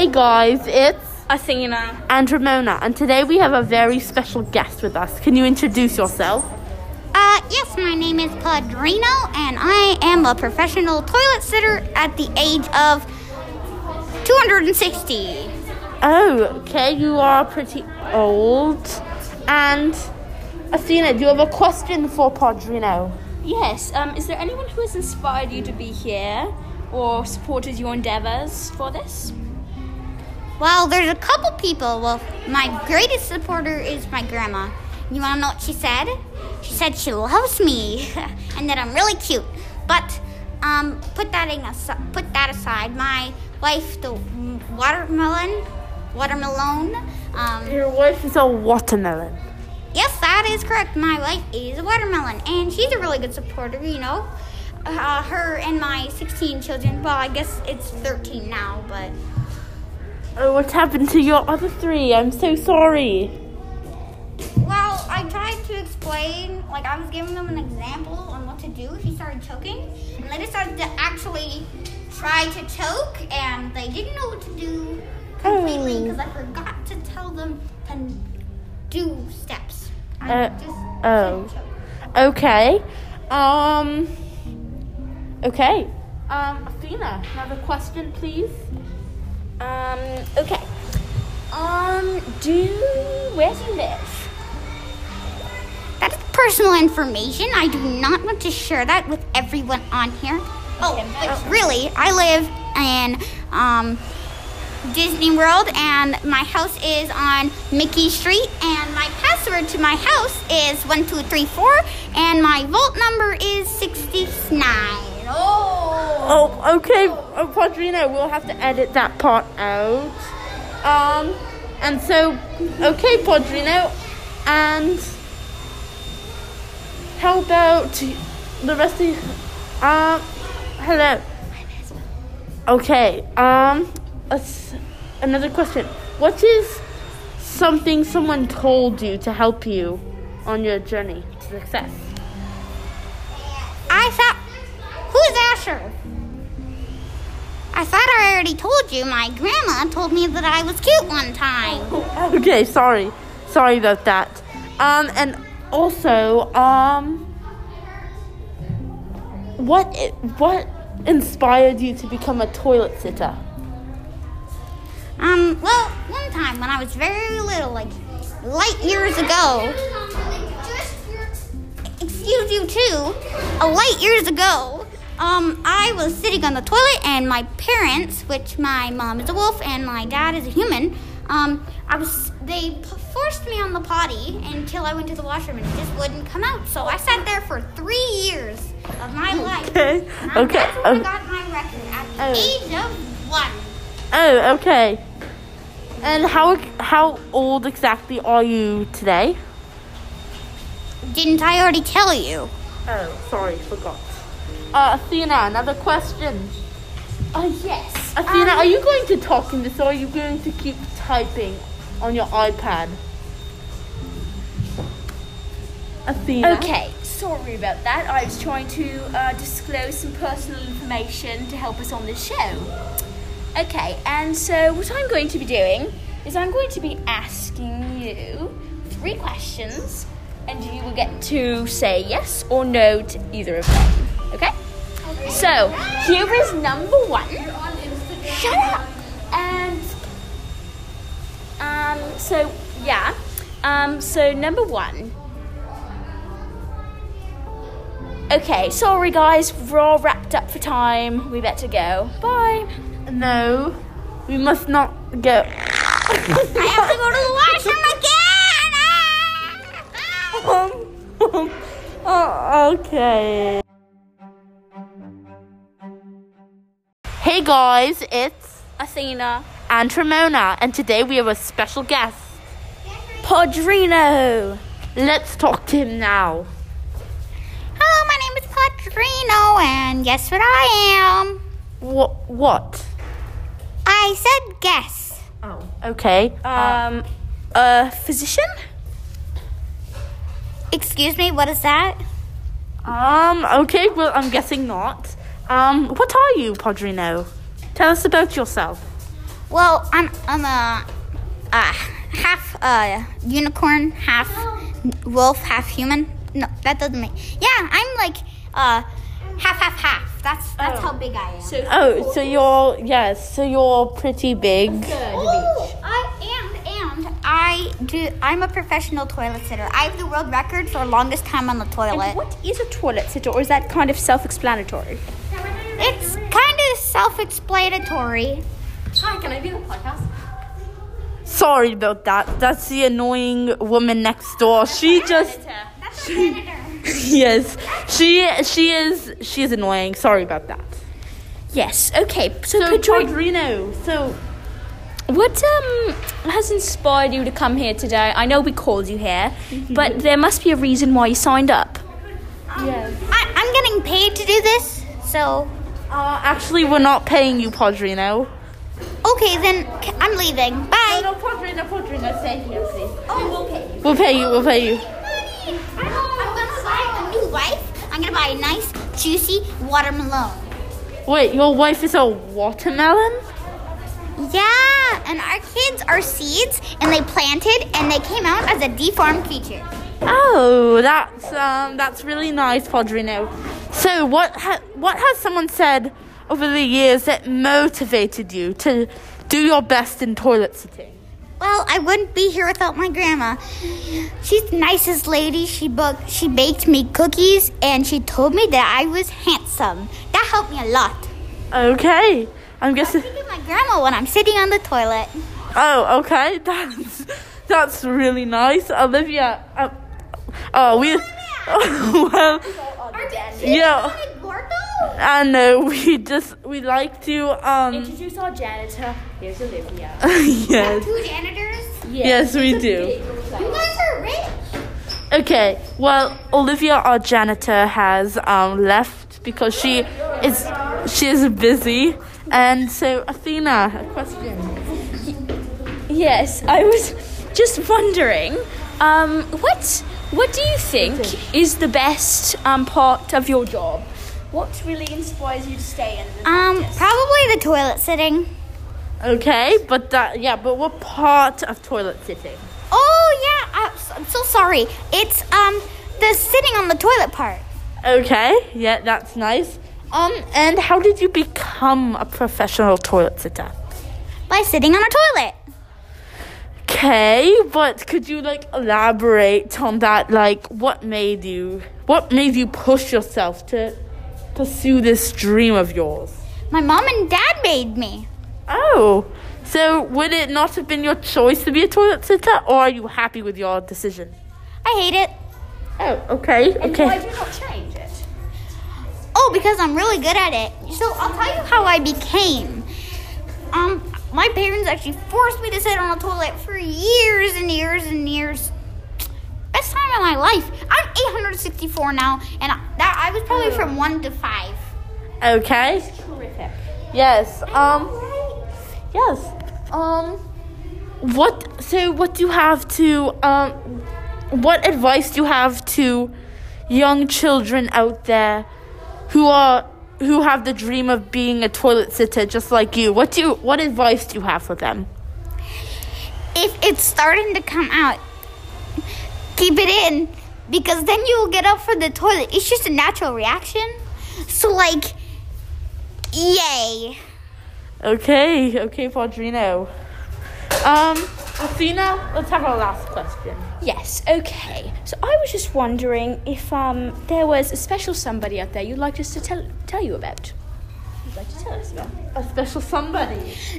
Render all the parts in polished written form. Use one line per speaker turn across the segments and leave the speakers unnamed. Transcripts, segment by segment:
Hey guys, it's
Athena
and Ramona, and today we have a very special guest with us. Can you introduce yourself?
Yes, my name is Padrino, and I am a professional toilet sitter at the age of 260.
Oh, okay, you are pretty old. And Athena, do you have a question for Padrino?
Yes, is there anyone who has inspired you to be here or supported your endeavors for this?
Well, there's a couple people. Well, my greatest supporter is my grandma. You want to know what she said? She said she loves me and that I'm really cute. But put that aside. My wife, the watermelon.
Your wife is a watermelon.
Yes, that is correct. My wife is a watermelon, and she's a really good supporter. You know, her and my 16 children. Well, I guess it's 13 now, but.
Oh, what happened to your other three? I'm so sorry.
Well, I tried to explain, like I was giving them an example on what to do if he started choking, and they decided to actually try to choke, and they didn't know what to do completely because I forgot to tell them to do steps. I just said choke.
Okay. Okay. Athena, another question, please.
Okay. Where do you live?
That is personal information. I do not want to share that with everyone on here. But really, I live in Disney World, and my house is on Mickey Street, and my password to my house is 1234, and my vault number is 69.
Oh, okay, Padrino, we'll have to edit that part out. And so, okay, Padrino, and how about the rest of you? Hello. Okay, another question. What is something someone told you to help you on your journey to success?
Who's Asher? I thought I already told you. My grandma told me that I was cute one time.
Okay, sorry about that. And also, what inspired you to become a toilet sitter?
Well, one time when I was very little, like light years ago. Excuse you too. Light years ago. I was sitting on the toilet, and my parents, which my mom is a wolf and my dad is a human, they forced me on the potty until I went to the washroom, and it just wouldn't come out. So I sat there for 3 years of my life.
Okay.
That's when I got my record at the age of 1.
Oh, okay. And how old exactly are you today?
Didn't I already tell you?
Oh, sorry, forgot. Athena, another question.
Yes.
Athena, are you going to talk in this, or are you going to keep typing on your iPad? Athena?
Okay, sorry about that. I was trying to disclose some personal information to help us on this show. Okay, and so what I'm going to be doing is I'm going to be asking you 3 questions, and you will get to say yes or no to either of them. Okay? So, here is number 1. Shut up! And, so number 1. Okay, sorry guys, we're all wrapped up for time. We better go. Bye.
No, we must not go.
I have to go to the washroom again!
Okay. Hey guys, it's
Athena
and Ramona, and today we have a special guest,
Padrino.
Let's talk to him now.
Hello, my name is Padrino, and guess what I am?
What?
I said guess.
Oh, okay.
A physician?
Excuse me, what is that?
Okay, well, I'm guessing not. What are you, Padrino? Tell us about yourself.
Well, I'm a half unicorn, half wolf, half human. No, that doesn't make. Yeah, I'm like half. That's how big I am.
So you're pretty big.
I'm a professional toilet sitter. I have the world record for longest time on the toilet.
And what is a toilet sitter, or is that kind of self-explanatory?
It's kind of self-explanatory.
Hi, can I be on the podcast?
Sorry about that. That's the annoying woman next door. She just.
That's our janitor.
Yes, she is annoying. Sorry about that.
Yes. Okay. So
Padrino,
what has inspired you to come here today? I know we called you here, but there must be a reason why you signed up.
Yes.
I'm getting paid to do this, so.
Actually, we're not paying you, Padrino.
Okay, then I'm leaving. Bye.
No, Padrino, stay here, please.
Oh, okay.
We'll pay you.
I'm gonna buy a new wife. I'm gonna buy a nice, juicy watermelon.
Wait, your wife is a watermelon?
Yeah, and our kids are seeds, and they planted, and they came out as a deformed creature.
Oh, that's really nice, Padrino. So, what has someone said over the years that motivated you to do your best in toilet sitting?
Well, I wouldn't be here without my grandma. She's the nicest lady. She baked me cookies, and she told me that I was handsome. That helped me a lot.
Okay, I'm guessing.
I think of my grandma when I'm sitting on the toilet.
Oh, okay, that's really nice, Olivia. Well, yeah. I know. We like to
Introduce our janitor. Here's Olivia.
Yes.
Two janitors?
Yes, we do.
You guys are rich.
Okay. Well, Olivia, our janitor, has left because she is busy, and so Athena, a question.
Yes, I was just wondering, what do you think is the best part of your job? What really inspires you to stay in the practice?
Probably the toilet sitting.
Okay, but what part of toilet sitting?
Oh yeah, I'm so sorry. It's the sitting on the toilet part.
Okay, yeah, that's nice. And how did you become a professional toilet sitter?
By sitting on a toilet.
Okay, but could you elaborate on that? What made you push yourself to pursue this dream of yours?
My mom and dad made me.
Oh, so would it not have been your choice to be a toilet sitter, or are you happy with your decision?
I hate it.
Oh, okay.
And why do you not change it?
Oh, because I'm really good at it. So I'll tell you how I became. My parents actually forced me to sit on a toilet for years and years and years. Best time of my life. I'm 864 now, and I was probably from 1 to 5.
Okay.
Terrific.
Yes. Yes. What do you have to what advice do you have to young children out there who have the dream of being a toilet sitter just like you? What advice do you have for them?
If it's starting to come out, keep it in, because then you will get up from the toilet. It's just a natural reaction. So yay.
Okay, Padrino. Athena, let's have our last question.
Yes, okay. So I was just wondering if there was a special somebody out there you'd like us to tell you about. You'd like to tell us about.
A special somebody.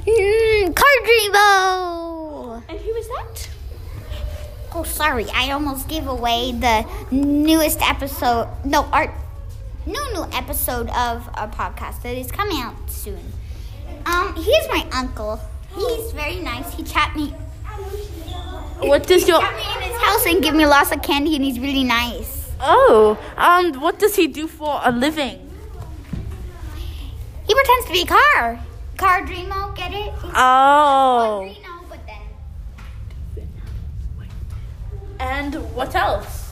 Cardribo!
And who is that?
Oh, sorry. I almost gave away the newest episode. No, our new episode of our podcast that is coming out soon. Here's my uncle. He's very nice. He chat me.
What does your...
He chat me in his house and give me lots of candy, and he's really nice.
Oh, what does he do for a living?
He pretends to be a car. Cardrimo, get it?
Oh.
Cardrino, but then.
And what else?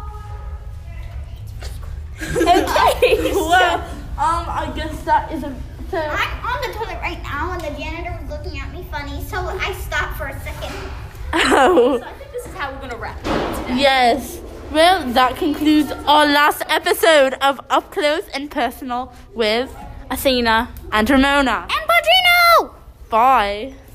Okay.
Well, I guess that is a
I'm on the toilet right now, and the janitor was looking at me funny, so I stopped for a second.
Oh.
So I think this is how we're gonna wrap it up today.
Yes. Well, that concludes our last episode of Up Close and Personal with
Athena
and Ramona.
And Padrino!
Bye.